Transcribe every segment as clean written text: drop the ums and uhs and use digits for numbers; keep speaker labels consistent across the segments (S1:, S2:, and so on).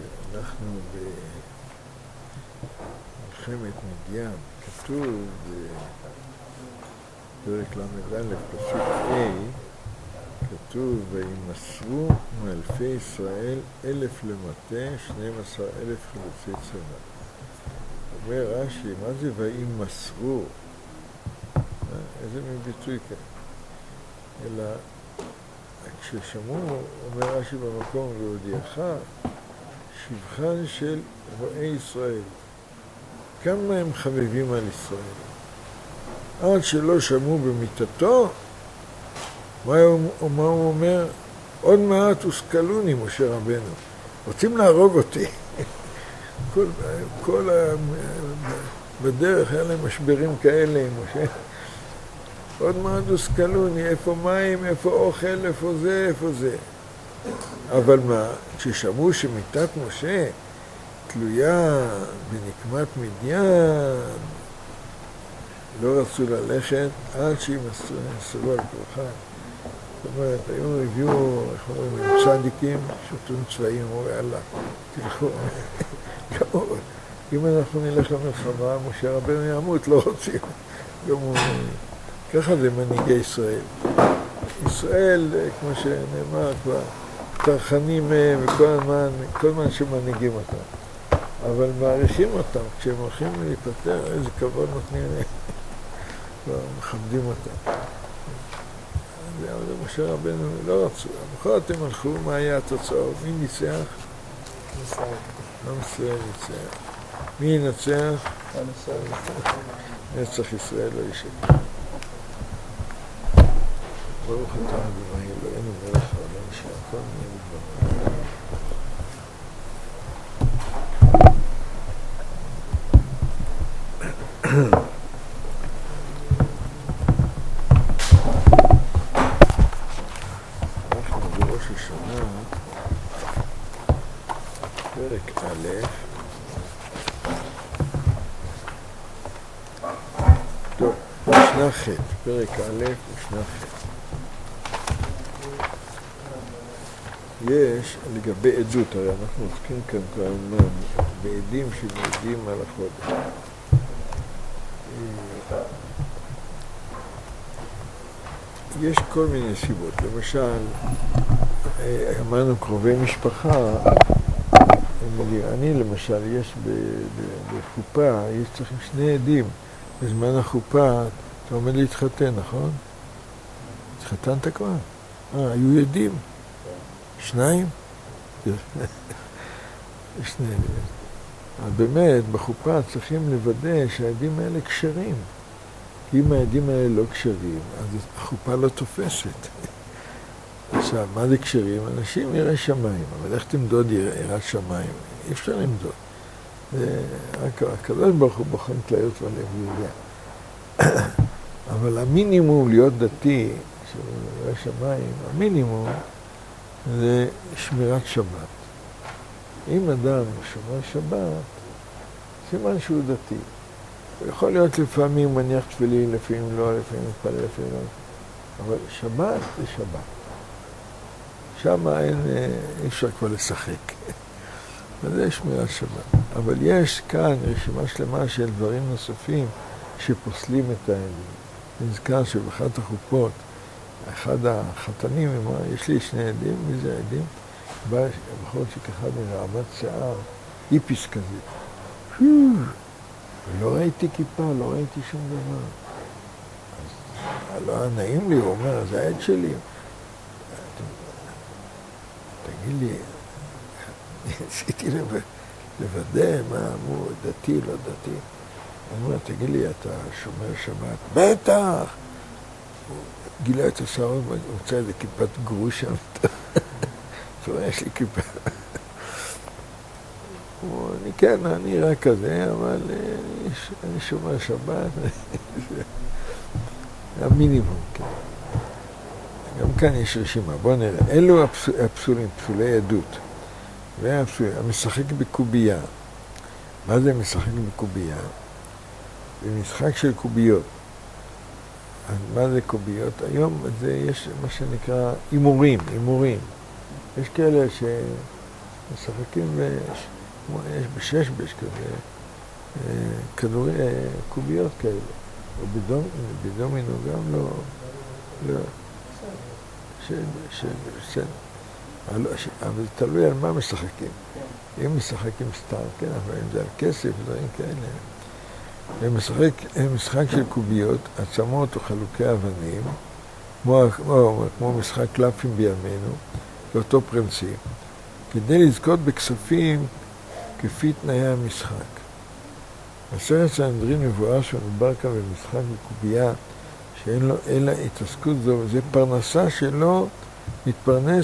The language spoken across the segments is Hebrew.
S1: אנחנו במלחמת מדיין, כתוב בפרק ל"א, פסוק ה', כתוב וימסרו מאלפי ישראל 1,000 למטה, 12,000 חלוצי צבא. אומר רש"י, מה זה וימסרו? איזה מין ביטוי כאן? אלא כששמעו, אומר רש"י במקום, להודיעך שבחן של רועי ישראל, כמה הם חביבים על ישראל. עד שלא שמעו במיטתו, מה הוא אומר? עוד מעט הושכלוני, משה רבנו. רוצים להרוג אותי. בדרך היה להם משברים כאלה עם משה. עוד מעט הושכלוני, איפה מים, איפה אוכל, איפה זה, איפה זה. אבל מה? כששמעו שמיטת משה תלויה בנקמת מדיין, לא רצו ללכת עד שימסרו על כוחם. זאת אומרת, היום הביאו, איך אומרים, צדיקים, שוטרים צבאיים, אמרו, יאללה, תלכו. אם אנחנו נלך למלחמה, משה רבנו ימות, לא רוצים. ככה זה מנהיגי ישראל. ישראל, כמו שנאמר כבר, טרחנים מהם וכל הזמן שמנהיגים אותם. אבל מעריכים אותם, כשהם הולכים להיפטר, איזה כבוד נותנים להם. מכבדים אותם. אבל משה רבנו לא רצו. המחרת הם הלכו, מה היה התוצאות? מי ניצח? עם ישראל ניצח. מי ינצח? נצח ישראל לא ישקר. ברוך אתה אדוני אלוהינו מלך העולם שהכל נהיה בדברו. אנחנו בראש השנה, פרק א', טוב, משנה ח', פרק א', משנה ח'. יש לגבי עדות, הרי אנחנו עוסקים כאן כבר בעדים שמעידים על החודש. יש כל מיני סיבות, למשל, אמרנו קרובי משפחה, אני למשל, יש בחופה, יש צריכים שני עדים, בזמן החופה אתה עומד להתחתן, נכון? התחתנת כבר? היו עדים? שניים? שני עדים. אז באמת, בחופה צריכים לוודא שהעדים האלה כשרים. אם העדים האלה לא כשרים, אז החופה לא תופסת. עכשיו, מה זה כשרים? אנשים ירא שמיים, אבל איך תמדוד יראת שמיים? אי אפשר למדוד. רק הקדוש ברוך הוא בוחן כליות ולב, הוא יודע. אבל המינימום להיות דתי, של ירא שמיים, המינימום זה שמירת שבת. אם אדם שומר שבת, סימן שהוא דתי. הוא יכול להיות לפעמים מניח תפילין, לפעמים לא, לפעמים מתפלל, לפעמים לא. אבל שבת זה שבת. שם אי אפשר כבר לשחק. וזה שמירת שבת. אבל יש כאן רשימה שלמה של דברים נוספים שפוסלים את העדים. נזכר שבאחת החופות, אחד החתנים אמר, יש לי שני עדים, מי זה העדים? בא בחור שככה מרעמת שיער, איפיס כזה. לא ראיתי כיפה, לא ראיתי שום דבר. אז לא היה נעים לי, הוא אומר, זה העד שלי. תגיד לי, ניסיתי לוודא מה אמרו, דתי, לא דתי. הוא אומר, תגיד לי, אתה שומר שבת? בטח! הוא גילה את השערות, הוא רוצה איזה כיפת גרוש שם. הוא אומר, יש לי כיפה. כן, אני רק כזה, אבל אני שומר שבת. המינימום, כן. גם כאן יש רשימה. בואו נראה. אלו הפסולים, פסולי עדות. המשחק בקובייה. מה זה משחק בקובייה? זה משחק של קוביות. אז מה זה קוביות? היום יש מה שנקרא אימורים. יש כאלה משחקים יש בששבש כזה, כדורי, קוביות כאלה. או בדומינו גם לא, אבל תלוי על מה משחקים. אם משחקים סתם, כן, אבל אם זה על כסף, דברים כאלה. הם משחק של קוביות, עצמות או חלוקי אבנים, כמו משחק קלפים בימינו, באותו פרינציפ, כדי לזכות בכספים כפי תנאי המשחק. בסרט סנהדרין מבואר שמדובר כאן במשחק בקובייה שאין לו אלא התעסקות זו, וזה פרנסה שלו מתפרנס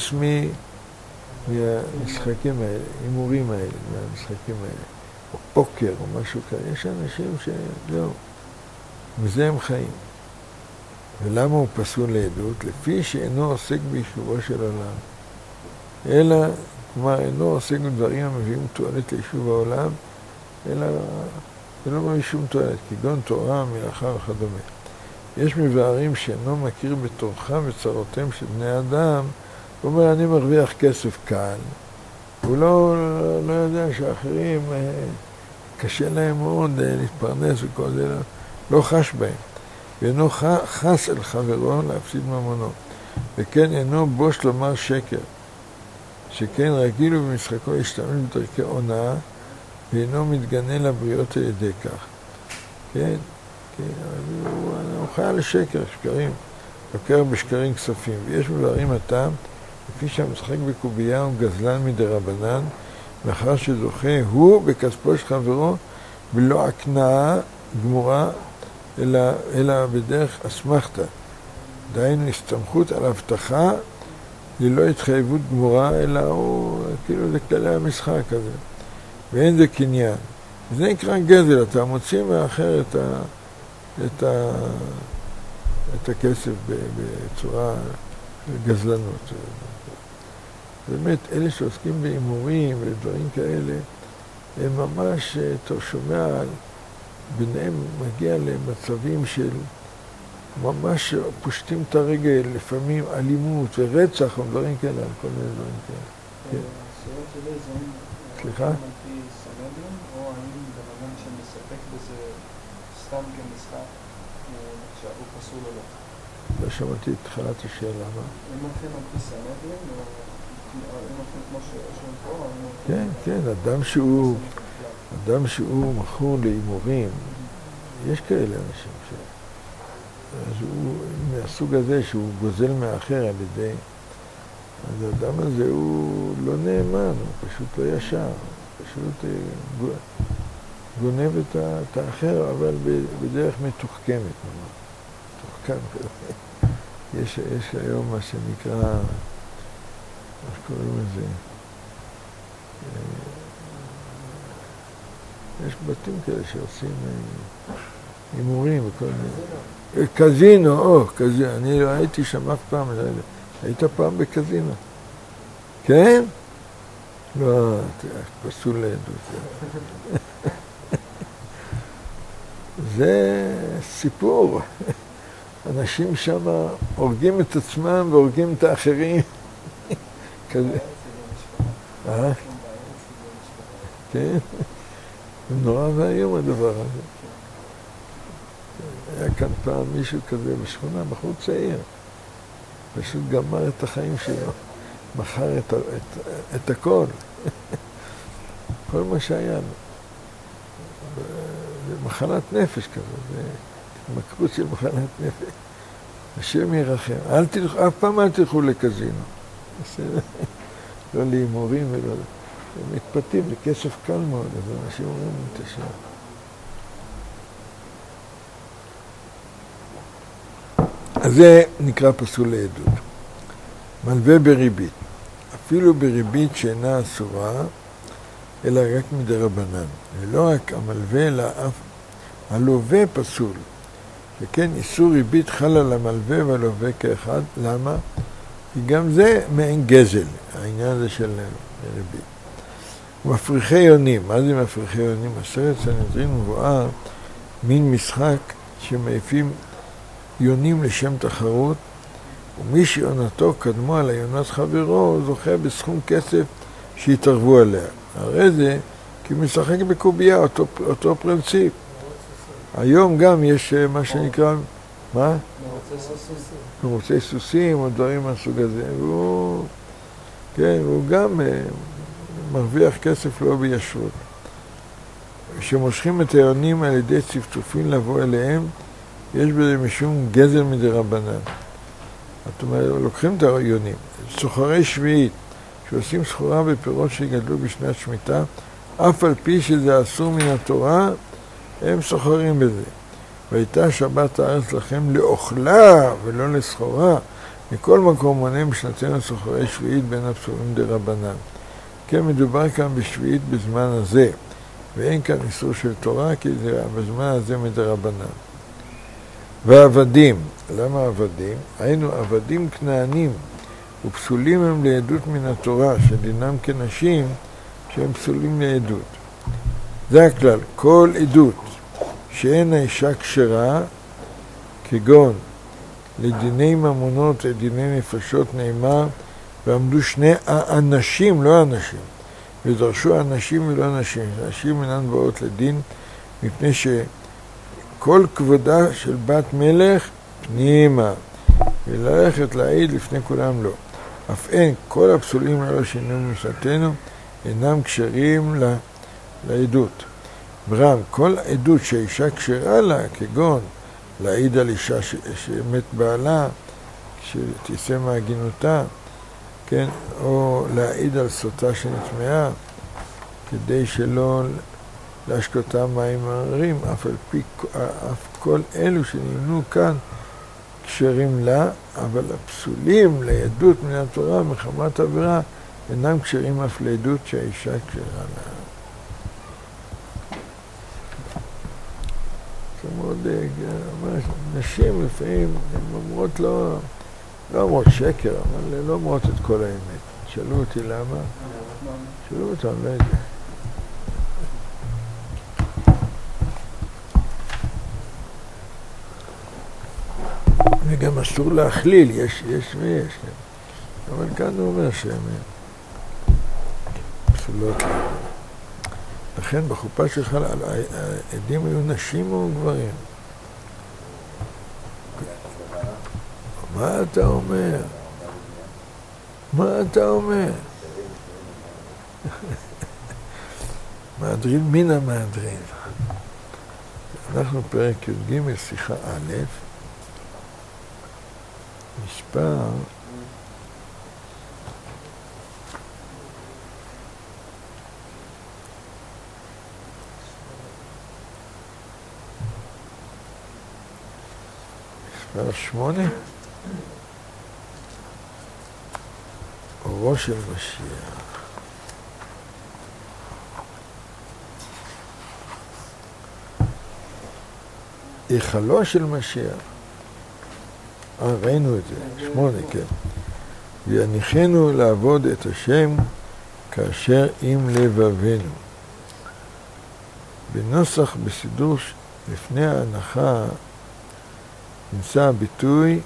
S1: מהמשחקים האלה, הימורים האלה, מהמשחקים האלה, או פוקר או משהו כזה. יש אנשים שלא, מזה הם חיים. ולמה הוא פסול לעדות? לפי שאינו עוסק ביישובו של עולם, אלא, כלומר, אינו עוסק בדברים המביאים תועלת ליישוב העולם, אלא לא מביא שום תועלת, כגון תורה, מלאכה וכדומה. יש מבארים שאינו מכיר בתורכם וצרותיהם של בני אדם, הוא אומר, אני מרוויח כסף קל, הוא לא יודע שאחרים קשה להם מאוד להתפרנס וכל זה, לא חש בהם. ואינו חס אל חברו להפסיד ממונו, וכן אינו בוש לומר שקר, שכן רגיל הוא במשחקו להשתמש בדרכי הונאה, ואינו מתגנה לבריות על ידי כך. כן, הוא חי על שקר, שקרים, לוקח בשקרים כספים, ויש מבארים הטעם, לפי שהמשחק בקובייה הוא גזלן מדרבנן, מאחר שזוכה הוא בכספו של חברו, ולא הקנאה גמורה, אלא בדרך אסמכתא. דהיינו הסתמכות על הבטחה, ללא התחייבות גמורה, אלא הוא, כאילו זה כללי המשחק הזה. ואין זה קניין. זה נקרא גזל, אתה מוציא מאחר את הכסף בצורה גזלנות. באמת, אלה שעוסקים בהימורים ודברים כאלה, הם ממש, אתה שומע, ביניהם מגיע למצבים של ממש פושטים את הרגל, לפעמים אלימות ורצח ודברים כאלה, על כל מיני דברים כאלה. סליחה?
S2: או האם בנאדם שמספק בזה סתם כמשחק שהוא פסול או לא?
S1: לא שמעתי את תחילת השאלה, מה?
S2: אם הולכים על פי סנהדרין, או אם הולכים כמו שאושרים פה,
S1: כן, כן, אדם שהוא מכור להימורים, יש כאלה אנשים אז הוא מהסוג הזה שהוא גוזל מאחר על ידי, אז האדם הזה הוא לא נאמן, הוא פשוט לא ישר, פשוט גונב את האחר, אבל בדרך מתוחכמת. מתוחכם כזה. יש היום מה שנקרא, איך קוראים לזה? יש בתים כאלה שעושים הימורים וכל מיני. קזינו, קזינו. אני לא הייתי שם אף פעם. היית פעם בקזינו? כן? לא, פסול לעדות. זה סיפור. אנשים שם הורגים את עצמם והורגים את האחרים. כזה. כן? נורא והיום הדבר הזה. היה כאן פעם מישהו כזה בשכונה, בחור צעיר. פשוט גמר את החיים שלו. מכר את הכל. כל מה שהיה לו. זה מחלת נפש כזו. זה התמכרות של מחלת נפש. השם ירחם. אף פעם אל תלכו לקזינו. לא להימורים ולא... הם מתפתים לכסף קל מאוד, אז אנשים אומרים את השם. אז זה נקרא פסול לעדות. מלווה בריבית. אפילו בריבית שאינה אסורה, אלא רק מדרבנן. ולא רק המלווה, אלא אף הלווה פסול. וכן איסור ריבית חל על המלווה והלווה כאחד. למה? כי גם זה מעין גזל, העניין הזה של ריבית. מפריחי יונים. מה זה מפריחי יונים? הסרט סנהדרין מבואר מין משחק שמעיפים יונים לשם תחרות, ומי שיונתו קדמו על היונת חברו זוכה בסכום כסף שיתערבו עליה. הרי זה כי משחק בקובייה, אותו פרינציפ. היום גם יש מה שנקרא, מה? מרוצי סוסים או דברים מהסוג הזה. והוא גם מרוויח כסף לא בישרות. כשמושכים את היונים על ידי צפצופים לבוא אליהם, יש בזה משום גזל מדרבנן. זאת אומרת, לוקחים את היונים, סוחרי שביעית, שעושים סחורה בפירות שגדלו בשנת שמיטה, אף על פי שזה אסור מן התורה, הם סוחרים בזה. והייתה שבת הארץ לכם לאוכלה ולא לסחורה, מכל מקום מונים בשנתנו סוחרי שביעית בין הפסולים דרבנן. כן, מדובר כאן בשביעית בזמן הזה, ואין כאן איסור של תורה, כי זה בזמן הזה מדרבנן. ועבדים, למה עבדים? היינו עבדים כנענים, ופסולים הם לעדות מן התורה, שדינם כנשים שהם פסולים לעדות. זה הכלל, כל עדות שאין האישה כשרה, כגון לדיני ממונות ודיני נפשות נאמר, ועמדו שני האנשים, לא אנשים, ודרשו אנשים ולא נשים. נשים אינן באות לדין, מפני שכל כבודה של בת מלך פנימה, וללכת להעיד לפני כולם לא. אף אין, כל הפסולים ללא שינו משנתנו, אינם כשרים לעדות. ברם, כל עדות שהאישה כשרה לה, כגון להעיד על אישה שמת בעלה, שתישא מהגינותה, כן, או להעיד על סוטה שנטמעה, כדי שלא להשקותה מים מררים, אף כל אלו שנמנו כאן כשרים לה, אבל הפסולים לעדות מן התורה מחמת עבירה אינם כשרים אף לעדות שהאישה כשרה לה. זה מאוד, נשים לפעמים הן אומרות לא אומרות שקר, אבל לא אומרות את כל האמת. שאלו אותי למה? שאלו אותם, לא יודע. וגם אסור להכליל, יש ויש. אבל כאן הוא אומר שהן פסולות. לכן בחופה שלך העדים היו נשים או גברים? מה אתה אומר? מה אתה אומר? מהדרין מן המהדרין. אנחנו פרק י"ג שיחה א', מספר 8, אורו של משיח. היכלו של משיח. ראינו את זה, 8, כן. ויניחנו לעבוד את השם כאשר עם לבבנו. בנוסח בסידור לפני ההנחה נמצא הביטוי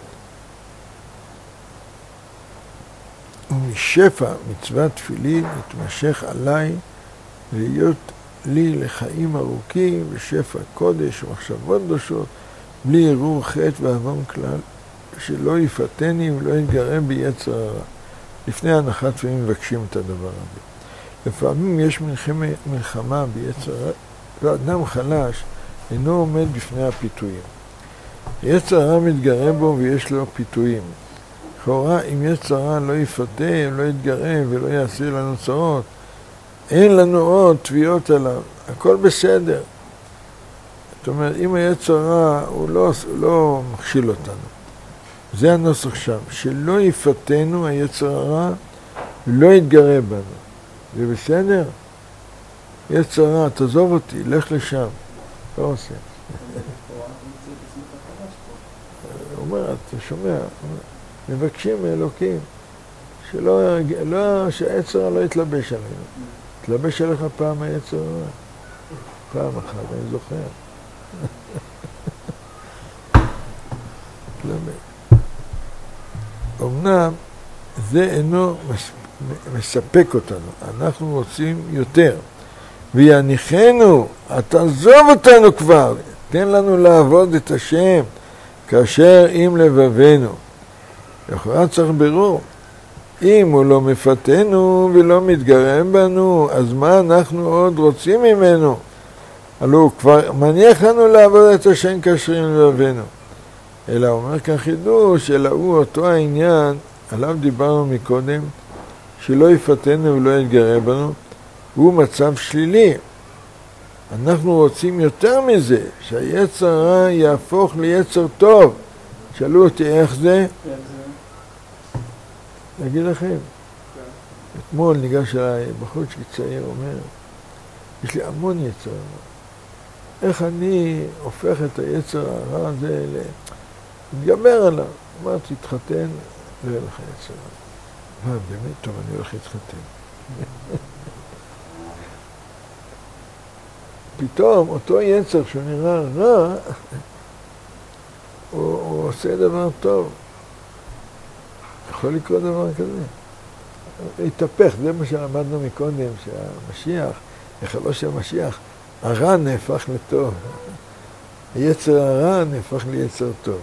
S1: ומשפע מצוות תפילין יתמשך עליי להיות לי לחיים ארוכים ושפע קודש ומחשבות קדושות בלי ערעור חטא ועוון כלל, שלא יפתני ולא יתגרם ביצר הרע. לפני ההנחה תפילין מבקשים את הדבר הזה. לפעמים יש מלחמה ביצר הרע, ואדם חלש אינו עומד בפני הפיתויים. יצר הרע מתגרם בו ויש לו פיתויים. לכאורה, אם יצר הרע לא יפתה, לא יתגרם ולא יעשה לנו צרות, אין לנו עוד תביעות עליו, הכל בסדר. זאת אומרת, אם היצר הרע הוא לא מכשיל אותנו. זה הנוסח שם, שלא יפתנו היצר הרע ולא יתגרם בנו. זה בסדר? יצר הרע, תעזוב אותי, לך לשם. לא עושה. הוא אומר, אתה שומע, מבקשים מאלוקים שהיצר הרע לא יתלבש עלינו. יתלבש עליך פעם היצר הרע. פעם אחת, אני זוכר. אמנם זה אינו מספק אותנו, אנחנו רוצים יותר. ויניחנו, תעזוב אותנו כבר, תן לנו לעבוד את השם, כאשר עם לבבינו. לכאורה צריך ברור, אם הוא לא מפתנו ולא מתגרם בנו, אז מה אנחנו עוד רוצים ממנו? הלא הוא כבר מניח לנו לעבוד את השם כאשר עם לבבינו. אלא אומר כאן חידוש, אלא הוא אותו העניין, עליו דיברנו מקודם, שלא יפתנו ולא יתגרם בנו, הוא מצב שלילי. אנחנו רוצים יותר מזה, שהיצר הרע יהפוך ליצר טוב. שאלו אותי איך זה? אגיד לכם, אתמול ניגש אליי בחורצ'יק צעיר, אומר, יש לי המון יצר הרע. איך אני הופך את היצר הרע הזה להתגבר עליו? אמרתי, תתחתן, לא יהיה לך יצר הרע. באמת טוב, אני הולך להתחתן. פתאום אותו יצר שנראה רע, הוא עושה דבר טוב. יכול לקרות דבר כזה. להתהפך, זה מה שלמדנו מקודם, שהמשיח, החלו של המשיח, הרע נהפך לטוב. היצר הרע נהפך ליצר טוב.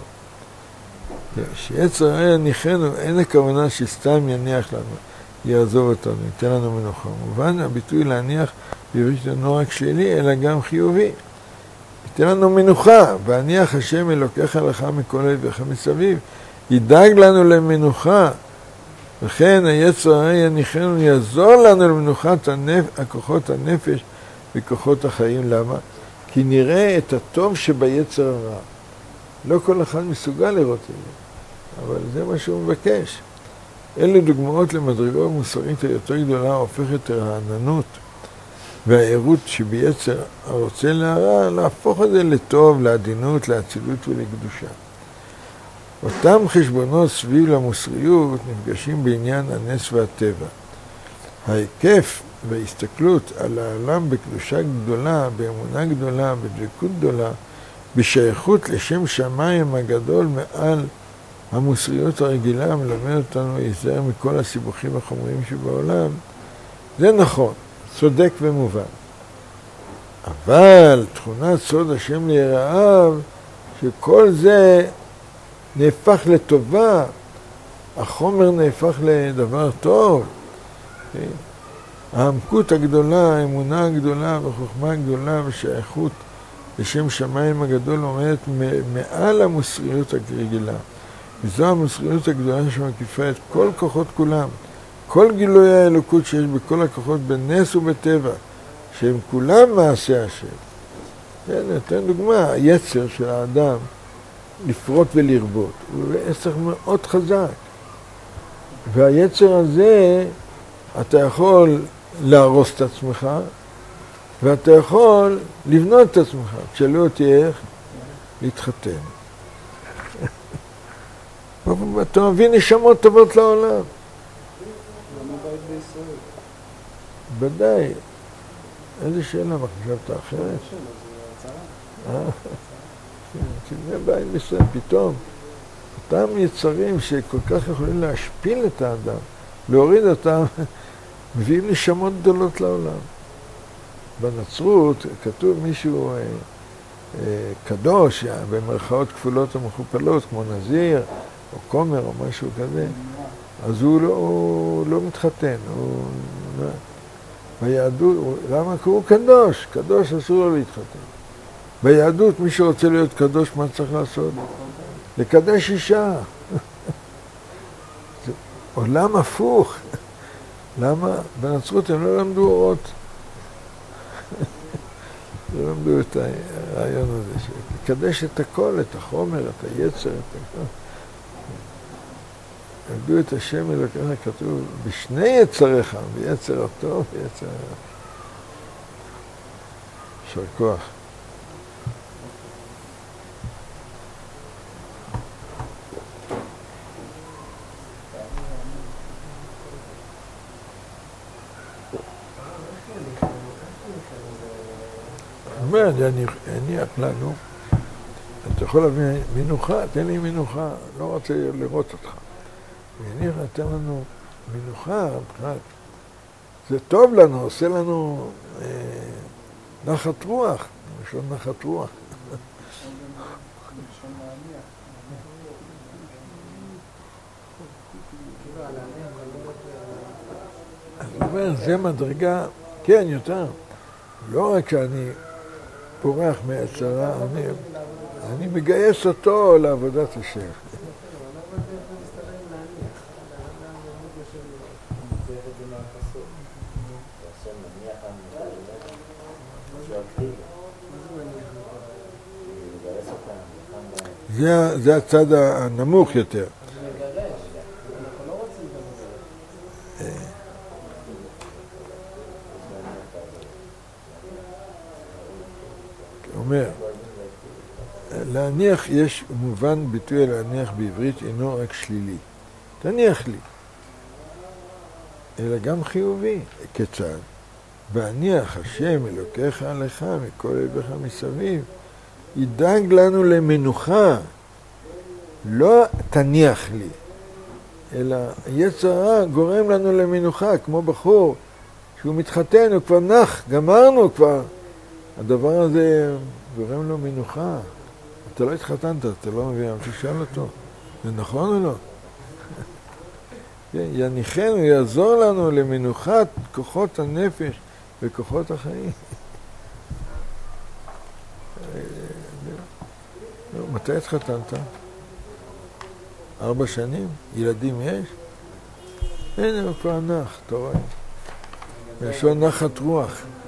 S1: שיצר הרע יניחנו, אין הכוונה שסתם יניח לנו, יעזוב אותנו, ייתן לנו מנוחה. מובן, הביטוי להניח בעברית אינו רק שלילי, אלא גם חיובי. ייתן לנו מנוחה, והניח השם אלוקיך לך מכל אויביך מסביב. ידאג לנו למנוחה, וכן היצר הרע יניחנו, יעזור לנו למנוחת כוחות הנפש וכוחות החיים. למה? כי נראה את הטוב שביצר הרע. לא כל אחד מסוגל לראות את זה, אבל זה מה שהוא מבקש. אלה דוגמאות למדרגה מוסרית היותר גדולה, הופכת הרעננות והעירות שביצר הרוצה להרע, להפוך את זה לטוב, לעדינות, לאצילות ולקדושה. אותם חשבונות סביב למוסריות נפגשים בעניין הנס והטבע. ההיקף וההסתכלות על העולם בקדושה גדולה, באמונה גדולה, בדבקות גדולה, בשייכות לשם שמיים הגדול מעל המוסריות הרגילה, מלמד אותנו להיזהר מכל הסיבוכים החומריים שבעולם. זה נכון, צודק ומובן. אבל תכונת סוד השם ליראיו, שכל זה נהפך לטובה, החומר נהפך לדבר טוב. העמקות הגדולה, האמונה הגדולה וחוכמה הגדולה ושייכות לשם שמיים הגדול עומדת מעל המוסריות הרגילה. וזו המוסריות הגדולה שמקיפה את כל כוחות כולם, כל גילוי האלוקות שיש בכל הכוחות בנס ובטבע, שהם כולם מעשה השם. נתן דוגמה, היצר של האדם לפרוט ולרבות, הוא יצר מאוד חזק. והיצר הזה, אתה יכול להרוס את עצמך, ואתה יכול לבנות את עצמך. תשאלו אותי איך? להתחתן. אתה מביא נשמות טובות לעולם.
S2: למה בית בישראל?
S1: ודאי. איזה שאלה, מה חשבת אחרת? זה בית בישראל, פתאום. אותם יצרים שכל כך יכולים להשפיל את האדם, להוריד אותם, מביאים נשמות גדולות לעולם. בנצרות כתוב מישהו קדוש, במרכאות כפולות ומכופלות, כמו נזיר או כומר או משהו כזה, אז הוא לא מתחתן. ביהדות, למה? כי הוא קדוש, קדוש אסור לו להתחתן. ביהדות מי שרוצה להיות קדוש, מה צריך לעשות? לקדש אישה. זה עולם הפוך. למה? בנצרות הם לא למדו אורות. לא למדו את הרעיון הזה, לקדש את הכל, את החומר, את היצר, את הכל. למדו את השם אלוקיך, כתוב, בשני יצריך, ביצר הטוב ויצר הרע. יישר כוח. אומר, אני אניח לנו, אתה יכול להביא מנוחה, תן לי מנוחה, לא רוצה לראות אותך. ואניח, תן לנו מנוחה, זה טוב לנו, עושה לנו נחת רוח, ראשון נחת רוח. אני אומר, זה מדרגה, כן, יותר. לא רק שאני פורח מהצרה, אני מגייס אותו לעבודת השם. זה הצד הנמוך יותר. אומר, להניח, יש מובן ביטוי להניח בעברית אינו רק שלילי. תניח לי. אלא גם חיובי. כיצד? והניח השם אלוקיך עליך מכל אויביך מסביב. ידאג לנו למנוחה. לא תניח לי. אלא יצר הרע גורם לנו למנוחה, כמו בחור שהוא מתחתן, הוא כבר נח, גמרנו כבר. הדבר הזה גורם לו מנוחה. אתה לא התחתנת, אתה לא מבין, אתה תשאל אותו. זה נכון או לא? יניחנו, יעזור לנו למנוחת כוחות הנפש וכוחות החיים. מתי התחתנת? 4 שנים? ילדים יש? הנה, הוא כבר נח, אתה רואה. יש לו נחת רוח.